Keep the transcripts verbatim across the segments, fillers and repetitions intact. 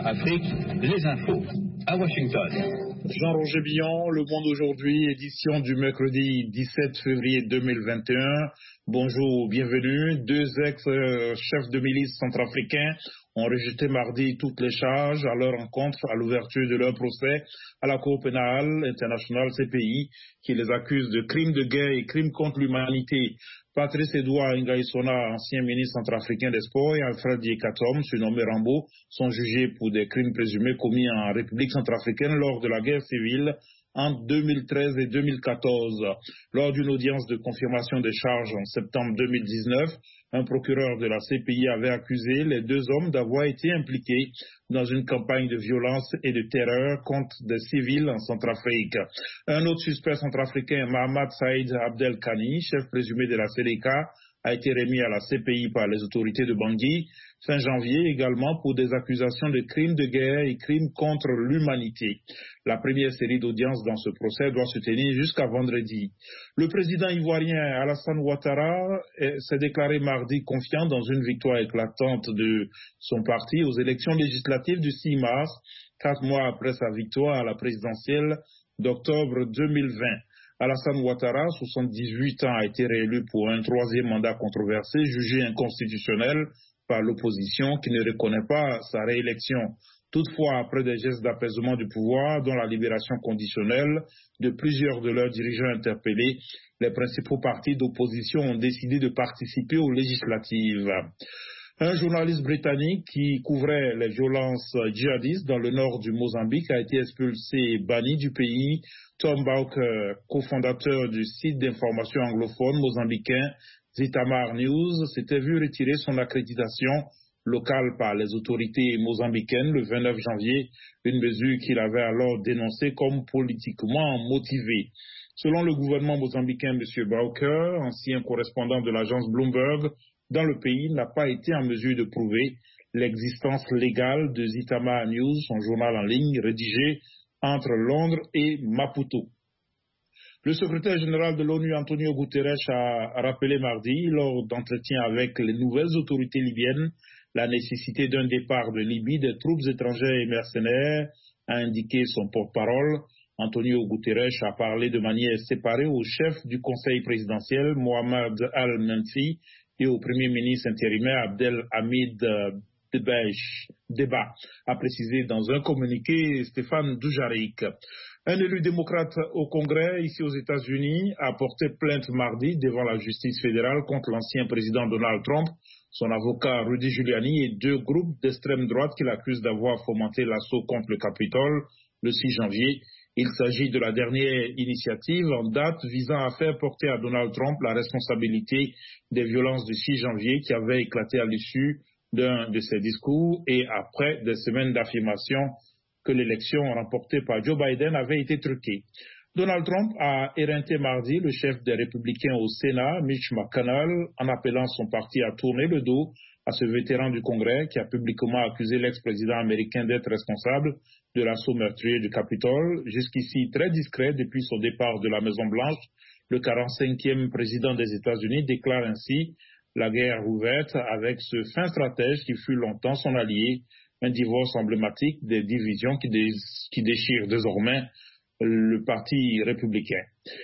Afrique, les infos à Washington. Jean-Roger Billon, Le Monde aujourd'hui, édition du mercredi dix-sept février deux mille vingt et un. Bonjour, bienvenue. Deux ex-chefs de milice centrafricains ont rejeté mardi toutes les charges à leur encontre à l'ouverture de leur procès à la Cour pénale internationale C P I qui les accuse de crimes de guerre et crimes contre l'humanité. Patrice Edouard Ngaïsona, ancien ministre centrafricain des Sports, et Alfred Yekatom, surnommé Rambo, sont jugés pour des crimes présumés commis en République centrafricaine lors de la guerre civile en deux mille treize et deux mille quatorze. Lors d'une audience de confirmation des charges en septembre deux mille dix-neuf, un procureur de la C P I avait accusé les deux hommes d'avoir été impliqués dans une campagne de violence et de terreur contre des civils en Centrafrique. Un autre suspect centrafricain, Mohamed Saïd Abdelkani, chef présumé de la C D K, a été remis à la C P I par les autorités de Bangui fin janvier également pour des accusations de crimes de guerre et crimes contre l'humanité. La première série d'audiences dans ce procès doit se tenir jusqu'à vendredi. Le président ivoirien Alassane Ouattara s'est déclaré mardi confiant dans une victoire éclatante de son parti aux élections législatives du six mars, quatre mois après sa victoire à la présidentielle d'octobre deux mille vingt. Alassane Ouattara, soixante-dix-huit ans, a été réélu pour un troisième mandat controversé, jugé inconstitutionnel par l'opposition qui ne reconnaît pas sa réélection. Toutefois, après des gestes d'apaisement du pouvoir, dont la libération conditionnelle de plusieurs de leurs dirigeants interpellés, les principaux partis d'opposition ont décidé de participer aux législatives. Un journaliste britannique qui couvrait les violences djihadistes dans le nord du Mozambique a été expulsé et banni du pays. Tom Bowker, cofondateur du site d'information anglophone mozambicain Zitamar News, s'était vu retirer son accréditation locale par les autorités mozambicaines le vingt-neuf janvier, une mesure qu'il avait alors dénoncée comme politiquement motivée. Selon le gouvernement mozambicain, M. Bowker, ancien correspondant de l'agence Bloomberg dans le pays, n'a pas été en mesure de prouver l'existence légale de Zitamar News, son journal en ligne rédigé entre Londres et Maputo. Le secrétaire général de l'ONU, Antonio Guterres, a rappelé mardi, lors d'entretiens avec les nouvelles autorités libyennes, la nécessité d'un départ de Libye des troupes étrangères et mercenaires, a indiqué son porte-parole. Antonio Guterres a parlé de manière séparée au chef du conseil présidentiel, Mohamed Al-Menfi, et au premier ministre intérimaire, Abdelhamid Deba, a précisé dans un communiqué Stéphane Dujarric. Un élu démocrate au Congrès, ici aux États-Unis, a porté plainte mardi devant la justice fédérale contre l'ancien président Donald Trump, son avocat Rudy Giuliani et deux groupes d'extrême droite qui l'accusent d'avoir fomenté l'assaut contre le Capitole le six janvier. Il s'agit de la dernière initiative en date visant à faire porter à Donald Trump la responsabilité des violences du six janvier qui avaient éclaté à l'issue d'un de ses discours et après des semaines d'affirmation que l'élection remportée par Joe Biden avait été truquée. Donald Trump a éreinté mardi le chef des Républicains au Sénat, Mitch McConnell, en appelant son parti à tourner le dos à ce vétéran du Congrès qui a publiquement accusé l'ex-président américain d'être responsable de l'assaut meurtrier du Capitole. Jusqu'ici très discret depuis son départ de la Maison-Blanche, le quarante-cinquième président des États-Unis déclare ainsi la guerre ouverte avec ce fin stratège qui fut longtemps son allié, un divorce emblématique des divisions qui, dé qui déchirent désormais le parti républicain.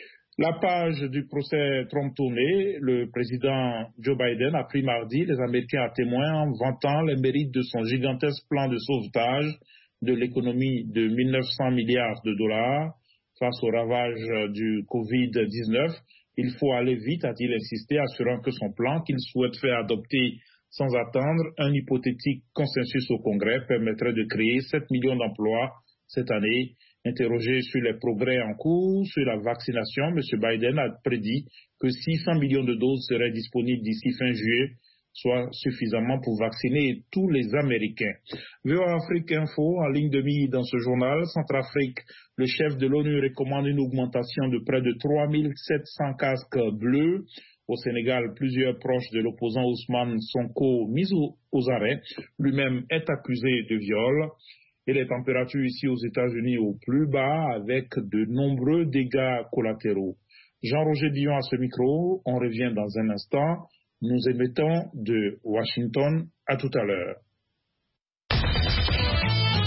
La page du procès Trump tournée, le président Joe Biden a pris mardi les Américains à témoin en vantant les mérites de son gigantesque plan de sauvetage de l'économie de mille neuf cents milliards de dollars face aux ravages du covid dix-neuf. Il faut aller vite, a-t-il insisté, assurant que son plan, qu'il souhaite faire adopter sans attendre un hypothétique consensus au Congrès, permettrait de créer sept millions d'emplois cette année. Interrogé sur les progrès en cours sur la vaccination, M. Biden a prédit que six cents millions de doses seraient disponibles d'ici fin juillet, soit suffisamment pour vacciner tous les Américains. V O A Afrique Info, en ligne de mire dans ce journal, Centrafrique, le chef de l'ONU recommande une augmentation de près de trois mille sept cents casques bleus. Au Sénégal, plusieurs proches de l'opposant Ousmane Sonko, mis aux, aux arrêts, lui-même est accusé de viol. Et les températures ici aux États-Unis au plus bas avec de nombreux dégâts collatéraux. Jean-Roger Billon à ce micro, on revient dans un instant. Nous émettons de Washington. À tout à l'heure.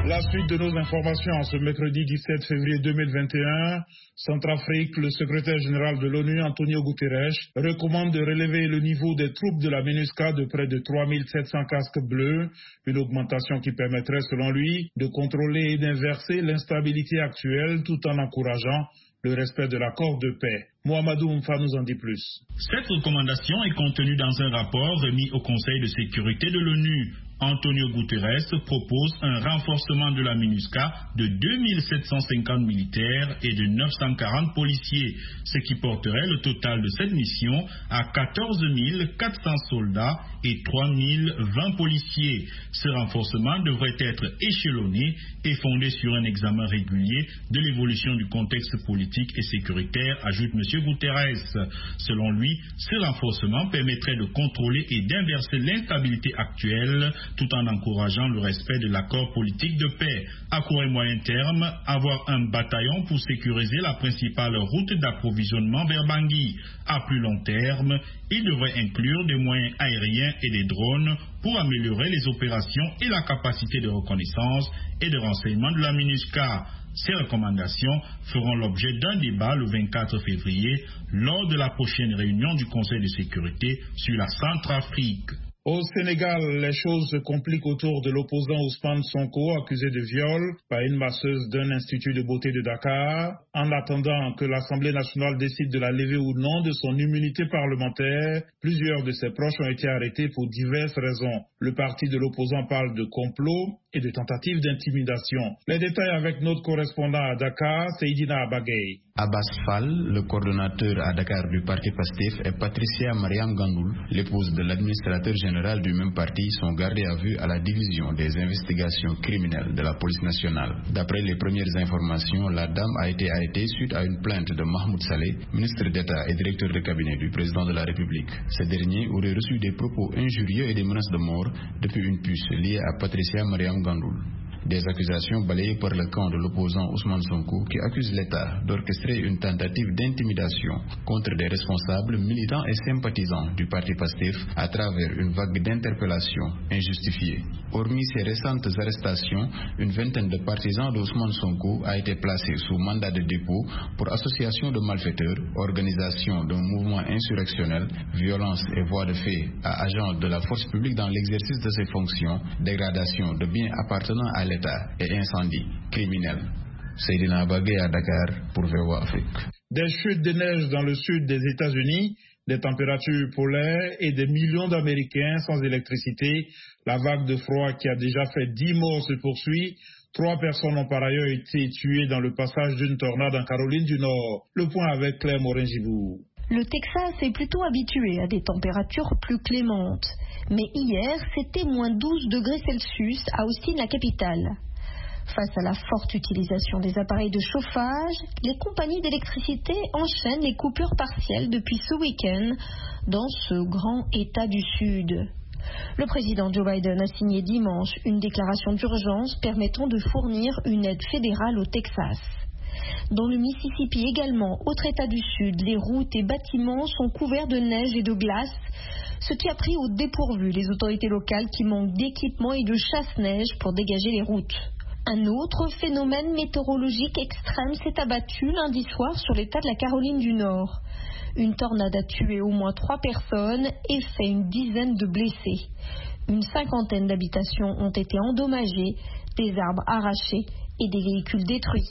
La suite de nos informations en ce mercredi dix-sept février deux mille vingt et un, Centrafrique, le secrétaire général de l'ONU, Antonio Guterres, recommande de relever le niveau des troupes de la MINUSCA de près de trois mille sept cents casques bleus, une augmentation qui permettrait, selon lui, de contrôler et d'inverser l'instabilité actuelle tout en encourageant le respect de l'accord de paix. Mohamedou Mfa nous en dit plus. Cette recommandation est contenue dans un rapport remis au Conseil de sécurité de l'ONU. Antonio Guterres propose un renforcement de la MINUSCA de deux mille sept cent cinquante militaires et de neuf cent quarante policiers, ce qui porterait le total de cette mission à quatorze mille quatre cents soldats et trois mille vingt policiers. Ce renforcement devrait être échelonné et fondé sur un examen régulier de l'évolution du contexte politique et sécuritaire, ajoute M. Guterres. Selon lui, ce renforcement permettrait de contrôler et d'inverser l'instabilité actuelle tout en encourageant le respect de l'accord politique de paix. À court et moyen terme, avoir un bataillon pour sécuriser la principale route d'approvisionnement vers Bangui. À plus long terme, il devrait inclure des moyens aériens et des drones pour améliorer les opérations et la capacité de reconnaissance et de renseignement de la MINUSCA. Ces recommandations feront l'objet d'un débat le vingt-quatre février lors de la prochaine réunion du Conseil de sécurité sur la Centrafrique. Au Sénégal, les choses se compliquent autour de l'opposant Ousmane Sonko, accusé de viol par une masseuse d'un institut de beauté de Dakar. En attendant que l'Assemblée nationale décide de la lever ou non de son immunité parlementaire, plusieurs de ses proches ont été arrêtés pour diverses raisons. Le parti de l'opposant parle de complot et de tentatives d'intimidation. Les détails avec notre correspondant à Dakar, Seydina Abagay. Abbas Fall, le coordonnateur à Dakar du parti PASTEF, et Patricia Mariam Gandoul, l'épouse de l'administrateur général du même parti, sont gardés à vue à la division des investigations criminelles de la police nationale. D'après les premières informations, la dame a été arrêtée suite à une plainte de Mahmoud Saleh, ministre d'État et directeur de cabinet du président de la République. Ce dernier aurait reçu des propos injurieux et des menaces de mort depuis une puce liée à Patricia Mariam Gandoul. Des accusations balayées par le camp de l'opposant Ousmane Sonko qui accuse l'État d'orchestrer une tentative d'intimidation contre des responsables militants et sympathisants du parti PASTEF à travers une vague d'interpellations injustifiées. Hormis ces récentes arrestations, une vingtaine de partisans d'Ousmane Sonko a été placée sous mandat de dépôt pour association de malfaiteurs, organisation d'un mouvement insurrectionnel, violence et voies de fait à agents de la force publique dans l'exercice de ses fonctions, dégradation de biens appartenant à l'État et incendie criminel. Seydina Abagay à Dakar pour V O A Afrique. Des chutes de neige dans le sud des États-Unis, des températures polaires et des millions d'Américains sans électricité. La vague de froid qui a déjà fait dix morts se poursuit. Trois personnes ont par ailleurs été tuées dans le passage d'une tornade en Caroline du Nord. Le point avec Claire Morin-Gibourg. Le Texas est plutôt habitué à des températures plus clémentes. Mais hier, c'était moins douze degrés Celsius à Austin, la capitale. Face à la forte utilisation des appareils de chauffage, les compagnies d'électricité enchaînent les coupures partielles depuis ce week-end dans ce grand État du Sud. Le président Joe Biden a signé dimanche une déclaration d'urgence permettant de fournir une aide fédérale au Texas. Dans le Mississippi également, autre État du Sud, les routes et bâtiments sont couverts de neige et de glace, ce qui a pris au dépourvu les autorités locales qui manquent d'équipements et de chasse-neige pour dégager les routes. Un autre phénomène météorologique extrême s'est abattu lundi soir sur l'État de la Caroline du Nord. Une tornade a tué au moins trois personnes et fait une dizaine de blessés. Une cinquantaine d'habitations ont été endommagées, des arbres arrachés et des véhicules détruits.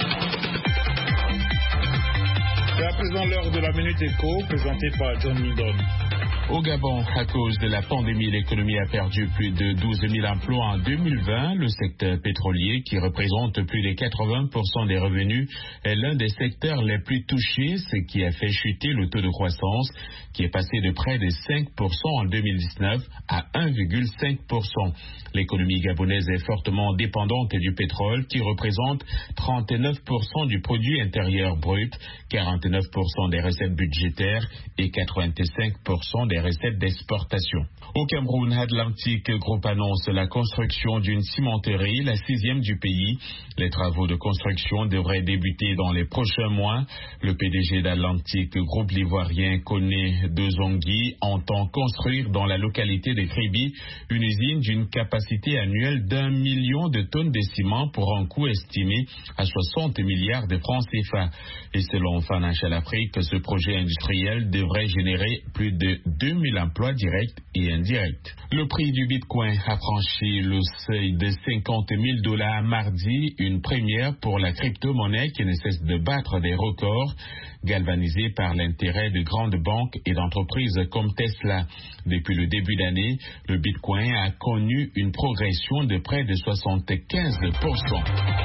C'est à présent l'heure de la Minute Éco, présentée par John Midon. Au Gabon, à cause de la pandémie, l'économie a perdu plus de douze mille emplois en deux mille vingt. Le secteur pétrolier, qui représente plus de quatre-vingts pour cent des revenus, est l'un des secteurs les plus touchés, ce qui a fait chuter le taux de croissance, qui est passé de près de cinq pour cent en deux mille dix-neuf à un virgule cinq pour cent. L'économie gabonaise est fortement dépendante du pétrole, qui représente trente-neuf pour cent du produit intérieur brut, quarante-neuf pour cent des recettes budgétaires et quatre-vingt-cinq pour cent des les recettes d'exportation. Au Cameroun, Atlantic Group annonce la construction d'une cimenterie, la sixième du pays. Les travaux de construction devraient débuter dans les prochains mois. Le P D G d'Atlantic Group, l'ivoirien Koné Dezongui, entend construire dans la localité de Kribi une usine d'une capacité annuelle d'un million de tonnes de ciment pour un coût estimé à soixante milliards de francs C F A. Et selon Financial Afrique, ce projet industriel devrait générer plus de deux mille emplois directs et indirects. Le prix du Bitcoin a franchi le seuil de cinquante mille dollars mardi, une première pour la crypto-monnaie qui ne cesse de battre des records, galvanisée par l'intérêt de grandes banques et d'entreprises comme Tesla. Depuis le début d'année, le Bitcoin a connu une progression de près de soixante-quinze pour cent.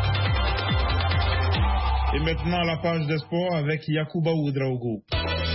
Et maintenant, la page des sports avec Yacouba Ouedraogo.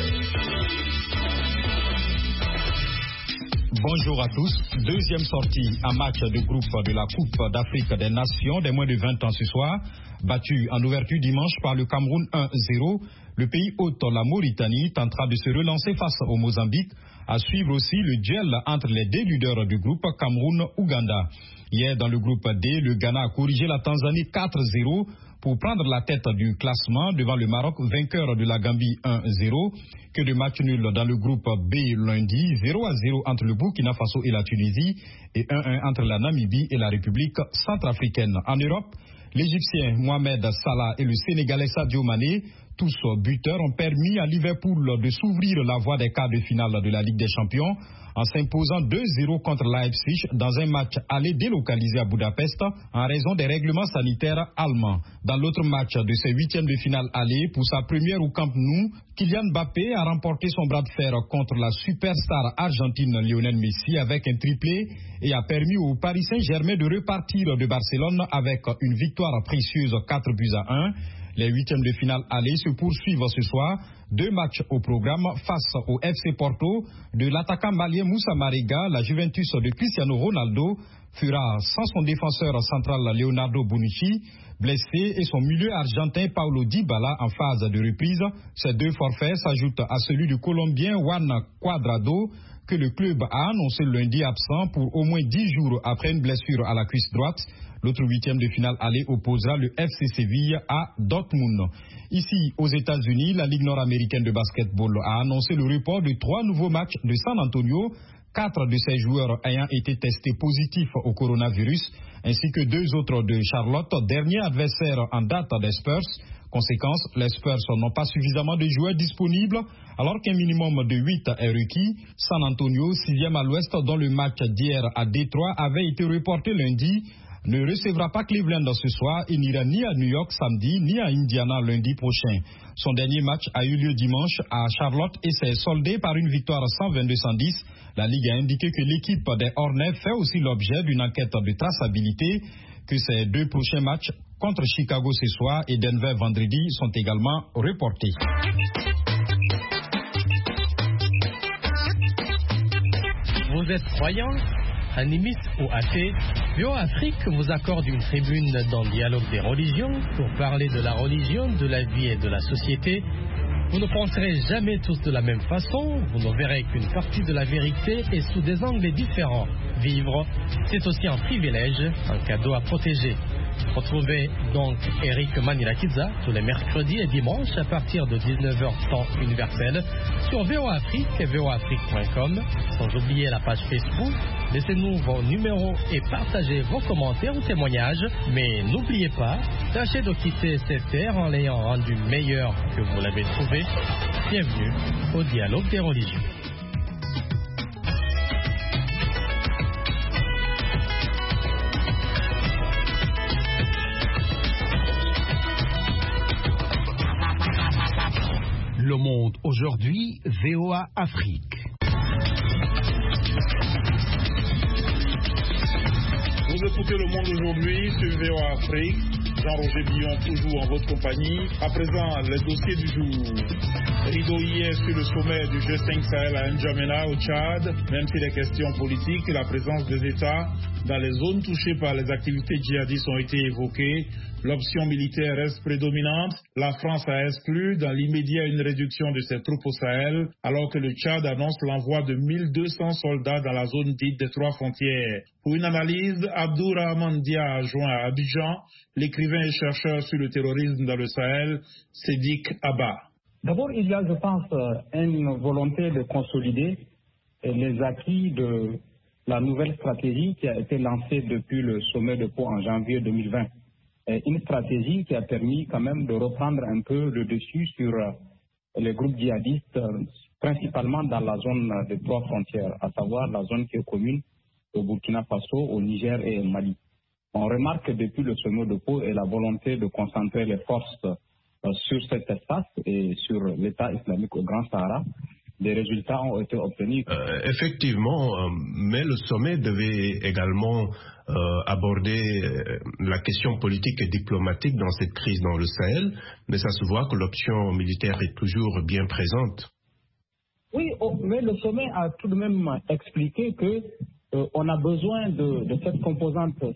Bonjour à tous. Deuxième sortie en match de groupe de la Coupe d'Afrique des Nations des moins de vingt ans ce soir. Battu en ouverture dimanche par le Cameroun un zéro, le pays hôte, la Mauritanie, tentera de se relancer face au Mozambique. À suivre aussi le duel entre les deux leaders du groupe Cameroun-Ouganda. Hier, dans le groupe D, le Ghana a corrigé la Tanzanie quatre zéro pour prendre la tête du classement devant le Maroc, vainqueur de la Gambie un zéro. Que de matchs nuls dans le groupe B lundi, zéro à zéro entre le Burkina Faso et la Tunisie et un un entre la Namibie et la République centrafricaine. En Europe, l'Égyptien Mohamed Salah et le Sénégalais Sadio Mané, tous buteurs, ont permis à Liverpool de s'ouvrir la voie des quarts de finale de la Ligue des Champions en s'imposant deux zéro contre Leipzig dans un match aller délocalisé à Budapest en raison des règlements sanitaires allemands. Dans l'autre match de ces huitièmes de finale aller, pour sa première au Camp Nou, Kylian Mbappé a remporté son bras de fer contre la superstar argentine Lionel Messi avec un triplé et a permis au Paris Saint-Germain de repartir de Barcelone avec une victoire précieuse quatre buts à un. Les huitièmes de finale aller se poursuivent ce soir. Deux matchs au programme face au F C Porto de l'attaquant malien Moussa Marega. La Juventus de Cristiano Ronaldo fera sans son défenseur central Leonardo Bonucci, blessé, et son milieu argentin Paulo Dybala en phase de reprise. Ces deux forfaits s'ajoutent à celui du Colombien Juan Cuadrado, que le club a annoncé lundi absent pour au moins dix jours après une blessure à la cuisse droite. L'autre huitième de finale aller opposera le F C Séville à Dortmund. Ici, aux États-Unis, la Ligue nord-américaine de basketball a annoncé le report de trois nouveaux matchs de San Antonio, quatre de ces joueurs ayant été testés positifs au coronavirus, ainsi que deux autres de Charlotte, dernier adversaire en date des Spurs. Conséquence, les Spurs n'ont pas suffisamment de joueurs disponibles, alors qu'un minimum de huit est requis. San Antonio, sixième à l'ouest, dont le match d'hier à Détroit avait été reporté lundi, ne recevra pas Cleveland ce soir et n'ira ni à New York samedi, ni à Indiana lundi prochain. Son dernier match a eu lieu dimanche à Charlotte et s'est soldé par une victoire cent vingt-deux à cent dix. La Ligue a indiqué que l'équipe des Hornets fait aussi l'objet d'une enquête de traçabilité, que ces deux prochains matchs contre Chicago ce soir et Denver vendredi sont également reportés. Vous êtes croyant, animiste ou athée, V O A Afrique vous accorde une tribune dans le dialogue des religions pour parler de la religion, de la vie et de la société. Vous ne penserez jamais tous de la même façon, vous ne verrez qu'une partie de la vérité et sous des angles différents. Vivre, c'est aussi un privilège, un cadeau à protéger. Retrouvez donc Eric Manilakiza tous les mercredis et dimanches à partir de dix-neuf heures temps universel sur V O A Afrique et V O A Afrique point com. Sans oublier la page Facebook. Laissez-nous vos numéros et partagez vos commentaires ou témoignages. Mais n'oubliez pas, tâchez de quitter cette terre en l'ayant rendu meilleure que vous l'avez trouvée. Bienvenue au dialogue des religions. Le Monde aujourd'hui, V O A Afrique. Vous écoutez Le Monde aujourd'hui sur V O A Afrique. Jean-Roger Billon toujours en votre compagnie. À présent, les dossiers du jour. Rideau hier sur le sommet du G cinq Sahel à N'Djamena au Tchad. Même si les questions politiques et la présence des États dans les zones touchées par les activités djihadistes ont été évoquées, L'option militaire reste prédominante. La France a exclu dans l'immédiat une réduction de ses troupes au Sahel, alors que le Tchad annonce l'envoi de mille deux cents soldats dans la zone dite des trois frontières. Pour une analyse, Abdourahmane Dia a joint à Abidjan l'écrivain et chercheur sur le terrorisme dans le Sahel, Sédik Abba. D'abord, il y a, je pense, une volonté de consolider les acquis de la nouvelle stratégie qui a été lancée depuis le sommet de Pau en janvier deux mille vingt. Une stratégie qui a permis quand même de reprendre un peu le dessus sur les groupes djihadistes, principalement dans la zone des trois frontières, à savoir la zone qui est commune au Burkina Faso, au Niger et au Mali. On remarque que depuis le sommet de Pau et la volonté de concentrer les forces sur cet espace et sur l'État islamique au Grand Sahara, des résultats ont été obtenus. Euh, effectivement, euh, mais le sommet devait également euh, aborder euh, la question politique et diplomatique dans cette crise dans le Sahel, mais ça se voit que l'option militaire est toujours bien présente. Oui, oh, mais le sommet a tout de même expliqué que euh, on a besoin de, de cette composante euh,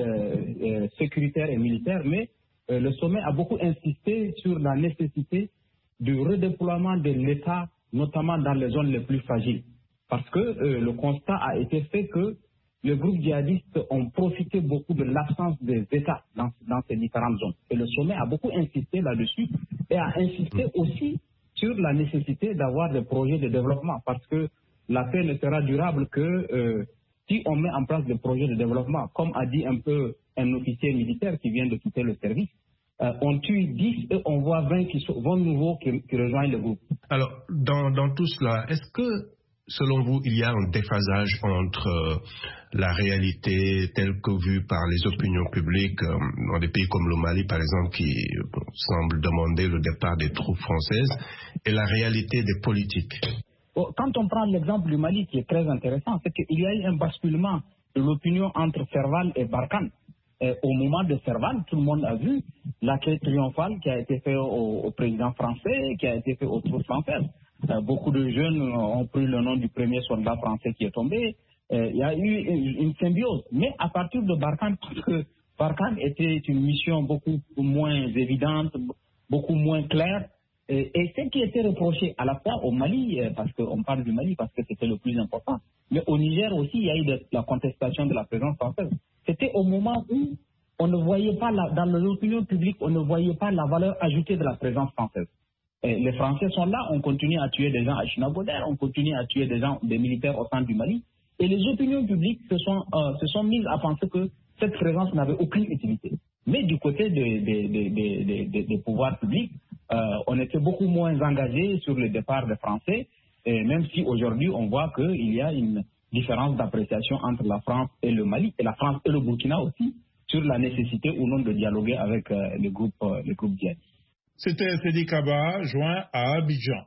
euh, sécuritaire et militaire, mais euh, le sommet a beaucoup insisté sur la nécessité du redéploiement de l'État, notamment dans les zones les plus fragiles. Parce que euh, le constat a été fait que les groupes djihadistes ont profité beaucoup de l'absence des États dans, dans ces différentes zones. Et le sommet a beaucoup insisté là-dessus et a insisté aussi sur la nécessité d'avoir des projets de développement. Parce que la paix ne sera durable que euh, si on met en place des projets de développement. Comme a dit un peu un officier militaire qui vient de quitter le service, Euh, on tue dix et on voit vingt, qui sont, vingt nouveaux qui, qui rejoignent le groupe. Alors, dans, dans tout cela, est-ce que, selon vous, il y a un déphasage entre euh, la réalité telle que vue par les opinions publiques euh, dans des pays comme le Mali, par exemple, qui euh, semble demander le départ des troupes françaises, et la réalité des politiques? Quand on prend l'exemple du Mali, qui est très intéressant, c'est qu'il y a eu un basculement de l'opinion entre Serval et Barkhane. Et au moment de Serval, tout le monde a vu l'accueil triomphal qui a été fait au, au président français, qui a été fait aux troupes françaises. Euh, beaucoup de jeunes ont pris le nom du premier soldat français qui est tombé. Euh, il y a eu une, une symbiose. Mais à partir de Barkhane, parce que Barkhane était une mission beaucoup moins évidente, beaucoup moins claire. Et, et ce qui était reproché à la fois au Mali, parce qu'on parle du Mali parce que c'était le plus important, mais au Niger aussi, il y a eu de, la contestation de la présence française. C'était au moment où on ne voyait pas, la, dans l'opinion publique, on ne voyait pas la valeur ajoutée de la présence française. Et les Français sont là, on continue à tuer des gens à Chinagoder, on continue à tuer des gens, des militaires au sein du Mali. Et les opinions publiques se sont, euh, se sont mises à penser que cette présence n'avait aucune utilité. Mais du côté des, des, des, des, des, des pouvoirs publics, euh, on était beaucoup moins engagé sur le départ des Français. Et même si aujourd'hui on voit qu'il y a une différence d'appréciation entre la France et le Mali, et la France et le Burkina aussi, sur la nécessité ou non de dialoguer avec euh, les groupes, euh, les groupes djihadistes. C'était Sédik Abba, joint à Abidjan.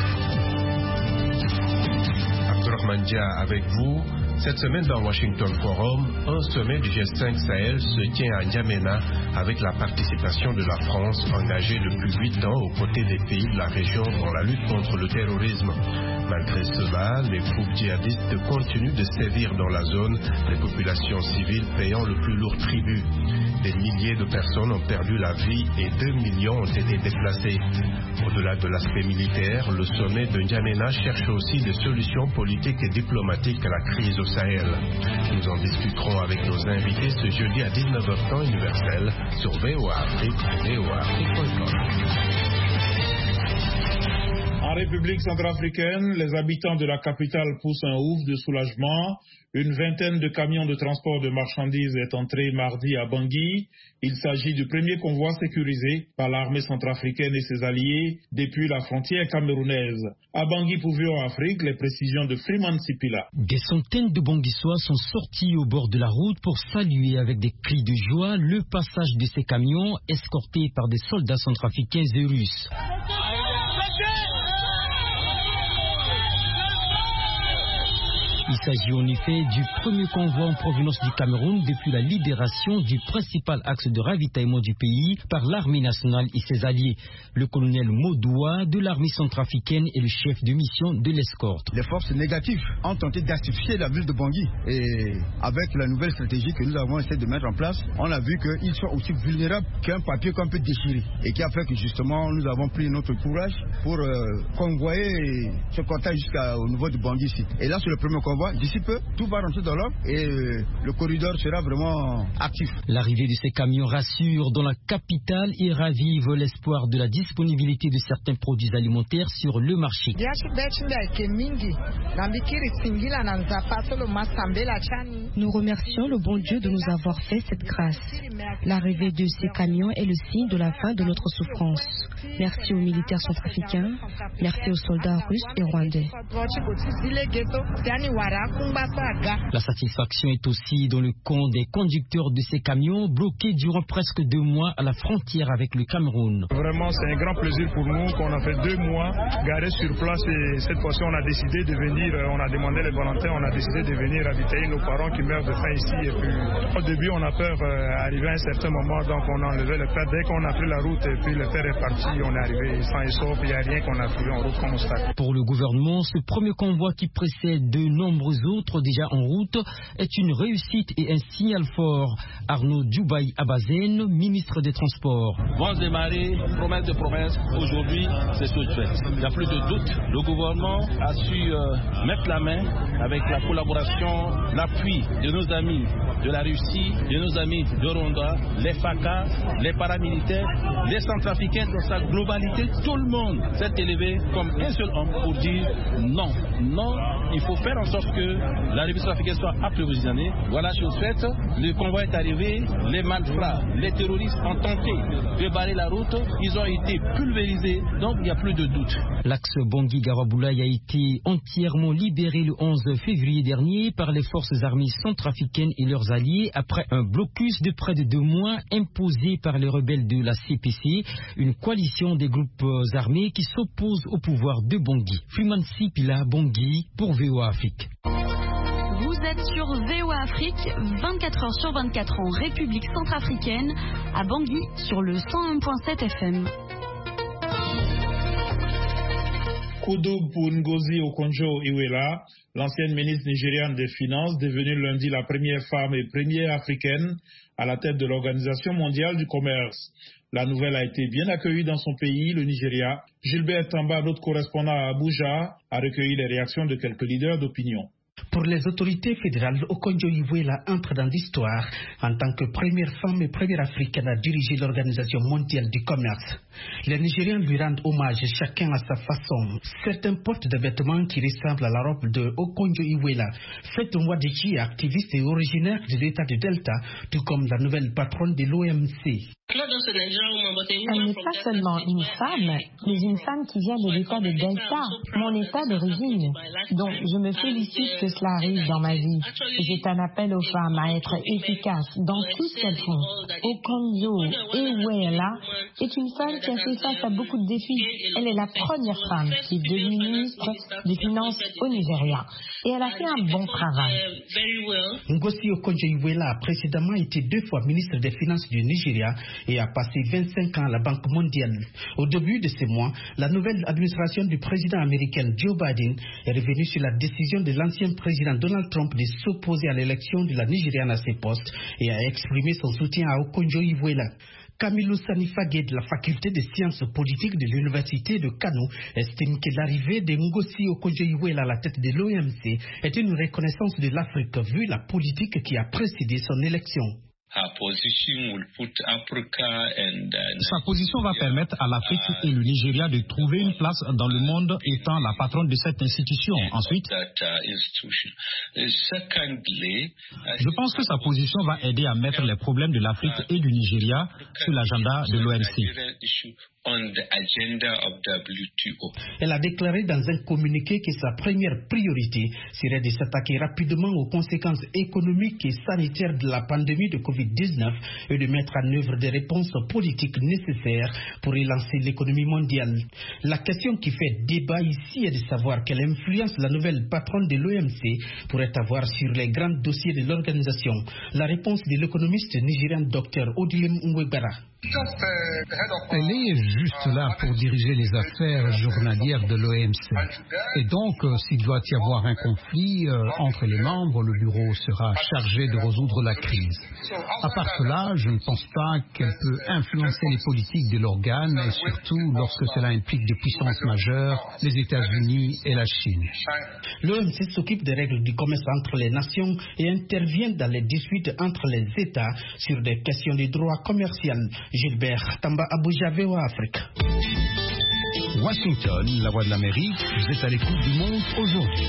Abdourahmane Dia avec vous. Cette semaine dans Washington Forum, un sommet du G cinq Sahel se tient à N'Djamena avec la participation de la France engagée depuis huit ans aux côtés des pays de la région dans la lutte contre le terrorisme. Malgré cela, les groupes djihadistes continuent de sévir dans la zone, les populations civiles payant le plus lourd tribut. Des milliers de personnes ont perdu la vie et deux millions ont été déplacés. Au-delà de l'aspect militaire, le sommet de N'Djamena cherche aussi des solutions politiques et diplomatiques à la crise au Sahel. Nous en discuterons avec nos invités ce jeudi à dix-neuf heures temps universel sur V O A Afrique et V O A Afrique point com. En République centrafricaine, les habitants de la capitale poussent un ouf de soulagement. Une vingtaine de camions de transport de marchandises est entré mardi à Bangui. Il s'agit du premier convoi sécurisé par l'armée centrafricaine et ses alliés depuis la frontière camerounaise. À Bangui pour V O A Afrique, les précisions de Freeman Sipila. Des centaines de Banguissois sont sortis au bord de la route pour saluer avec des cris de joie le passage de ces camions escortés par des soldats centrafricains et russes. Il s'agit en effet du premier convoi en provenance du Cameroun depuis la libération du principal axe de ravitaillement du pays par l'armée nationale et ses alliés. Le colonel Modoua de l'armée centrafricaine est le chef de mission de l'escorte. Les forces négatives ont tenté d'assifier la ville de Bangui et avec la nouvelle stratégie que nous avons essayé de mettre en place, on a vu qu'ils sont aussi vulnérables qu'un papier qu'on peut déchirer et qui a fait que justement nous avons pris notre courage pour euh, convoyer ce contact jusqu'au niveau de Bangui ici. Et là, sur le premier convoi, d'ici peu, tout va rentrer dans l'ordre et euh, le corridor sera vraiment actif. L'arrivée de ces camions rassure dans la capitale et ravive l'espoir de la disponibilité de certains produits alimentaires sur le marché. Nous remercions le bon Dieu de nous avoir fait cette grâce. L'arrivée de ces camions est le signe de la fin de notre souffrance. Merci aux militaires centrafricains, merci aux soldats russes et rwandais. La satisfaction est aussi dans le compte des conducteurs de ces camions bloqués durant presque deux mois à la frontière avec le Cameroun. Vraiment, c'est un grand plaisir pour nous qu'on a fait deux mois garés sur place et cette fois-ci on a décidé de venir, on a demandé les volontaires, on a décidé de venir ravitailler nos parents qui meurent de faim ici. Et puis, au début, on a peur d'arriver à un certain moment, donc on a enlevé le père. Dès qu'on a pris la route et puis le père est parti, on est arrivé sain et sauf, il n'y a rien qu'on a trouvé en route comme obstacle. Pour le gouvernement, ce premier convoi qui précède de nombreux autres déjà en route est une réussite et un signal fort. Arnaud Djoubaï Abazen, ministre des Transports. Vents et marées, promesse de promesse, aujourd'hui c'est ce que fait. Il n'y a plus de doute. Le gouvernement a su euh, mettre la main avec la collaboration, l'appui de nos amis de la Russie, de nos amis de Rwanda, les FACA, les paramilitaires, les centrafricains dans sa globalité. Tout le monde s'est élevé comme un seul homme pour dire non, non, il faut faire en sorte que la République centrafricaine soit approvissionnée. Voilà chose faite, le convoi est arrivé, les malfrats, les terroristes ont tenté de barrer la route, ils ont été pulvérisés, donc il n'y a plus de doute. L'axe Bangui-Garaboulaye a été entièrement libéré le onze février dernier par les forces armées centrafricaines et leurs alliés après un blocus de près de deux mois imposé par les rebelles de la C P C, une coalition des groupes armés qui s'opposent au pouvoir de Bangui. Freeman Sipila, Bangui, pour V O A Afrique. Vous êtes sur V O A Afrique, vingt-quatre heures sur vingt-quatre en République centrafricaine, à Bangui, sur le cent un virgule sept F M. Kudu Ngozi Okonjo-Iweala, l'ancienne ministre nigériane des Finances, devenue lundi la première femme et première africaine à la tête de l'Organisation mondiale du commerce. La nouvelle a été bien accueillie dans son pays, le Nigeria. Gilbert Tamba, notre correspondant à Abuja, a recueilli les réactions de quelques leaders d'opinion. Pour les autorités fédérales, Okonjo-Iweala entre dans l'histoire en tant que première femme et première africaine à diriger l'Organisation mondiale du commerce. Les Nigériens lui rendent hommage chacun à sa façon. Certains portent des vêtements qui ressemblent à la robe de Okonjo-Iweala. Faith Mwadiki, activiste et originaire de l'État du Delta, tout comme la nouvelle patronne de l'O M C. Elle n'est pas seulement une femme, mais une femme qui vient de l'état de Delta, mon état d'origine. Donc je me félicite que cela arrive dans ma vie. C'est un appel aux femmes à être efficaces dans tout ce qu'elles font. Okonjo-Iweala est une femme qui a fait face à beaucoup de défis. Elle est la première femme qui est devenue ministre des Finances au Nigeria. Et elle a fait un bon travail. Ngozi Okonjo-Iweala a précédemment été deux fois ministre des Finances du Nigeria et a passé vingt-cinq ans à la Banque mondiale. Au début de ce mois, la nouvelle administration du président américain Joe Biden est revenue sur la décision de l'ancien président Donald Trump de s'opposer à l'élection de la Nigériane à ses postes et a exprimé son soutien à Okonjo-Iweala. Camilo Sanifagé de la faculté de sciences politiques de l'université de Kano estime que l'arrivée de Ngozi Okonjo-Iweala à la tête de l'O M C est une reconnaissance de l'Afrique vu la politique qui a précédé son élection. Sa position va permettre à l'Afrique et le Nigeria de trouver une place dans le monde étant la patronne de cette institution. Ensuite, je pense que sa position va aider à mettre les problèmes de l'Afrique et du Nigeria sur l'agenda de l'O M C. Elle a déclaré dans un communiqué que sa première priorité serait de s'attaquer rapidement aux conséquences économiques et sanitaires de la pandémie de covid dix-neuf et de mettre en œuvre des réponses politiques nécessaires pour relancer l'économie mondiale. La question qui fait débat ici est de savoir quelle influence la nouvelle patronne de l'O M C pourrait avoir sur les grands dossiers de l'organisation. La réponse de l'économiste nigérian Dr Odilem Ngwebara. Elle est juste là pour diriger les affaires journalières de l'O M C. Et donc, euh, s'il doit y avoir un conflit euh, entre les membres, le bureau sera chargé de résoudre la crise. À part cela, je ne pense pas qu'elle peut influencer les politiques de l'organe, et surtout lorsque cela implique des puissances majeures, les États-Unis et la Chine. L'O M C s'occupe des règles du commerce entre les nations et intervient dans les disputes entre les États sur des questions de droit commercial. Gilbert Tamba, Abuja, V O A Afrique. Washington, la voix de l'Amérique, vous êtes à l'écoute du monde aujourd'hui.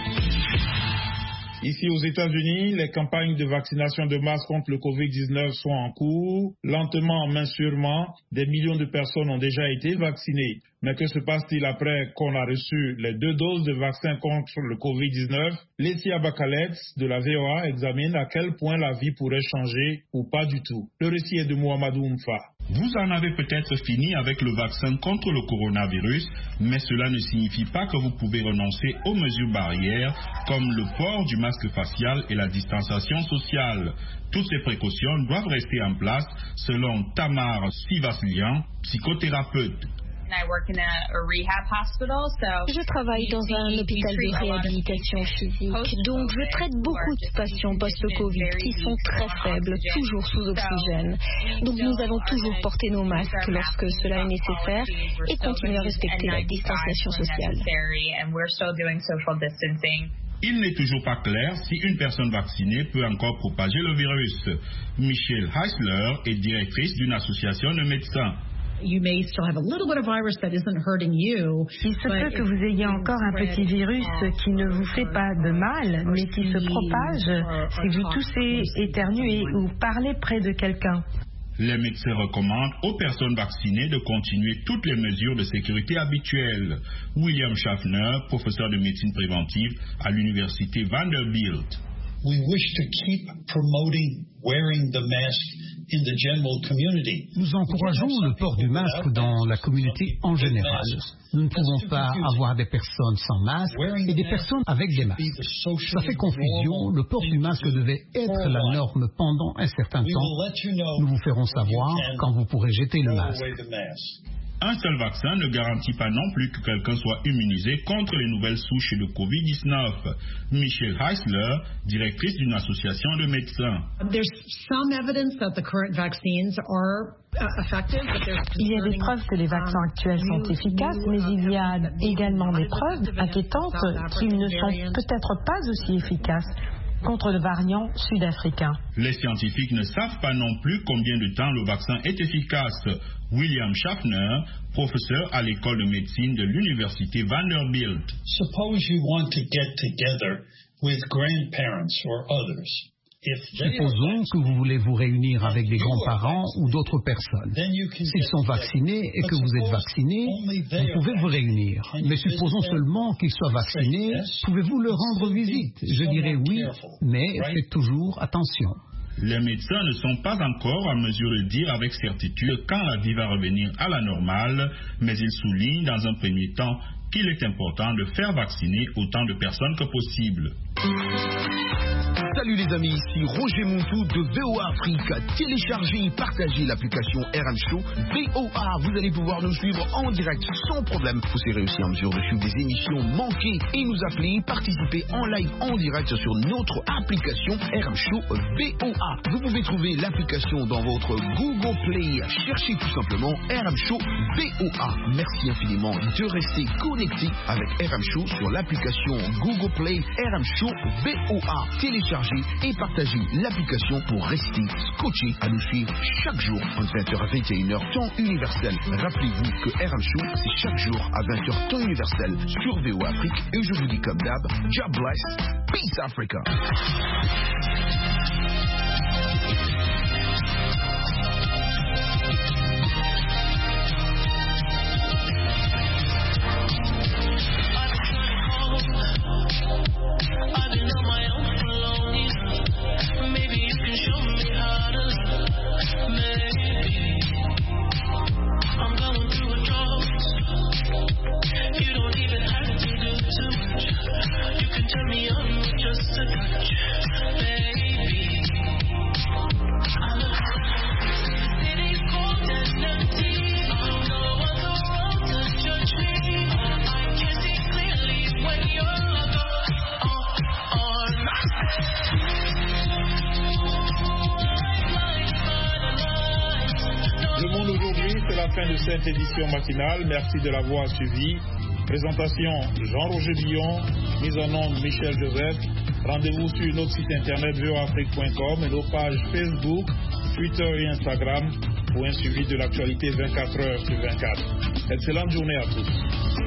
Ici aux États-Unis, les campagnes de vaccination de masse contre le covid dix-neuf sont en cours. Lentement, mais sûrement, des millions de personnes ont déjà été vaccinées. Mais que se passe-t-il après qu'on a reçu les deux doses de vaccin contre le covid dix-neuf? Lecia Bakalets de la V O A examine à quel point la vie pourrait changer ou pas du tout. Le récit est de Mohamedou Mfa. Vous en avez peut-être fini avec le vaccin contre le coronavirus, mais cela ne signifie pas que vous pouvez renoncer aux mesures barrières comme le port du masque facial et la distanciation sociale. Toutes ces précautions doivent rester en place selon Tamar Sivaslian, psychothérapeute. Je travaille dans un hôpital de réhabilitation physique, donc je traite beaucoup de patients post-Covid qui sont très faibles, toujours sous oxygène. Donc nous allons toujours porter nos masques lorsque cela est nécessaire et continuer à respecter la distanciation sociale. Il n'est toujours pas clair si une personne vaccinée peut encore propager le virus. Michelle Heisler est directrice d'une association de médecins. You may still have a little bit of virus that isn't hurting you. Il se peut que vous ayez encore un petit virus qui ne vous fait pas de mal, mais qui se propage si vous toussez, éternuez ou parlez près de quelqu'un. Les médecins recommandent aux personnes vaccinées de continuer toutes les mesures de sécurité habituelles. William Schaffner, professeur de médecine préventive à l'université Vanderbilt. We wish to keep promoting wearing the mask. Nous encourageons le port du masque dans la communauté en général. Nous ne pouvons pas avoir des personnes sans masque et des personnes avec des masques. Ça fait confusion. Le port du masque devait être la norme pendant un certain temps. Nous vous ferons savoir quand vous pourrez jeter le masque. Un seul vaccin ne garantit pas non plus que quelqu'un soit immunisé contre les nouvelles souches de covid dix-neuf. Michelle Heisler, directrice d'une association de médecins. Il y a des preuves que les vaccins actuels sont efficaces, mais il y a également des preuves inquiétantes qu'ils ne sont peut-être pas aussi efficaces contre le variant sud-africain. Les scientifiques ne savent pas non plus combien de temps le vaccin est efficace. William Schaffner, professeur à l'école de médecine de l'université Vanderbilt. Suppose you want to get together with grandparents or others. Supposons que vous voulez vous réunir avec des grands-parents ou d'autres personnes. S'ils sont vaccinés et que vous êtes vacciné, vous pouvez vous réunir. Mais supposons seulement qu'ils soient vaccinés, pouvez-vous leur rendre visite? Je dirais oui, mais faites toujours attention. Les médecins ne sont pas encore en mesure de dire avec certitude quand la vie va revenir à la normale, mais ils soulignent dans un premier temps qu'il est important de faire vacciner autant de personnes que possible. Salut les amis, ici Roger Montou de V O A Afrique. Téléchargez et partagez l'application R M Show V O A. Vous allez pouvoir nous suivre en direct sans problème. Vous serez aussi en mesure de suivre des émissions manquées et nous appeler, participer en live en direct sur notre application R M Show V O A. Vous pouvez trouver l'application dans votre Google Play. Cherchez tout simplement R M Show V O A. Merci infiniment de rester connecté avec R M Show sur l'application Google Play R M Show V O A. Téléchargez et partagez l'application pour rester scotché à nous suivre chaque jour entre vingt heures à vingt et une heures temps universel. Rappelez-vous que R M Show c'est chaque jour à vingt heures temps universel sur V O A Afrique et je vous dis comme d'hab, God bless, peace Africa. Le Monde aujourd'hui, c'est la fin de cette édition matinale. Merci de l'avoir suivi. Présentation Jean-Roger Billon, mise en onde Michel Joseph. Rendez-vous sur notre site internet v o afrique point com et nos pages Facebook, Twitter et Instagram pour un suivi de l'actualité vingt-quatre heures sur vingt-quatre. Excellente journée à tous.